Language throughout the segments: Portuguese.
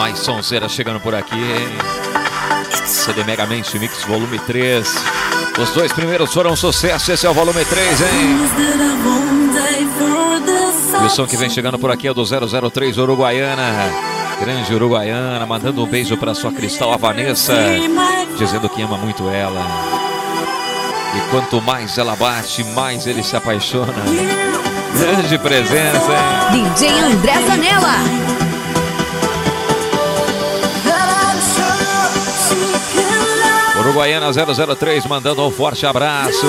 Mais sonzeira chegando por aqui, hein? CD Megamente Mix volume 3. Os dois primeiros foram sucesso, esse é o volume 3, hein? E o som que vem chegando por aqui é do 003 Uruguaiana. Grande Uruguaiana, mandando um beijo pra sua Cristal, a Vanessa, dizendo que ama muito ela. E quanto mais ela bate, mais ele se apaixona. Grande presença, hein? DJ André Zanella. Uruguaiana 003 mandando um forte abraço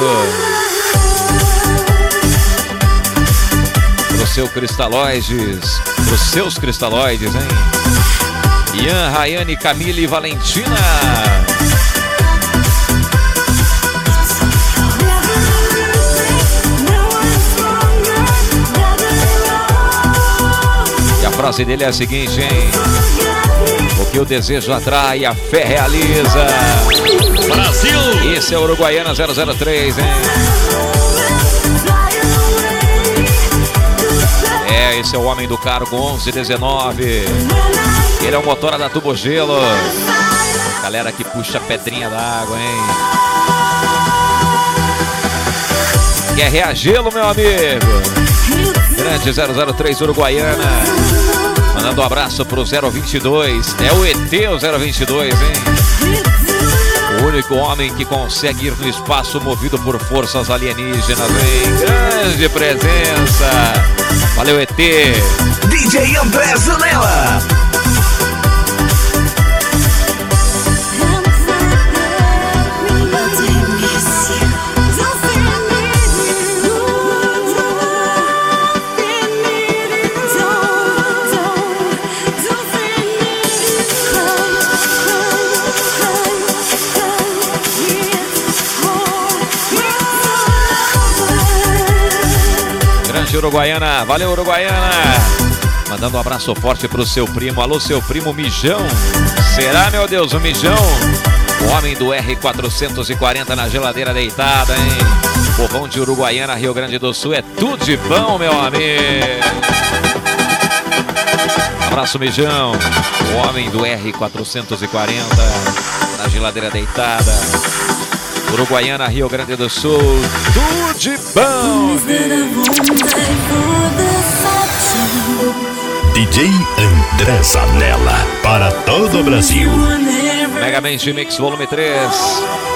pro seu Cristalóides, pros seus Cristalóides, hein? Ian, Rayane, Camille e Valentina. E a frase dele é a seguinte, hein? O que o desejo atrai, a fé realiza. Brasil! Esse é o Uruguaiana 003, hein? É, esse é o homem do cargo 1119. Ele é o motora da Tubogelo. Galera que puxa pedrinha d'água, hein? Quer reagê-lo, meu amigo? Grande 003 Uruguaiana. Mandando um abraço pro 022. É o ET, o 022, hein? O único homem que consegue ir no espaço movido por forças alienígenas, hein? Grande presença. Valeu, ET. DJ André Zanella. Uruguaiana, valeu Uruguaiana. Mandando um abraço forte pro seu primo. Alô, seu primo Mijão. Será, meu Deus, o Mijão? O homem do R440 na geladeira deitada, hein? Povão de Uruguaiana, Rio Grande do Sul, é tudo de bom, meu amigo. Abraço, Mijão. O homem do R440 na geladeira deitada. Uruguaiana, Rio Grande do Sul, tudo de bom. DJ André Zanella para todo o Brasil. Megamente Mix volume 3.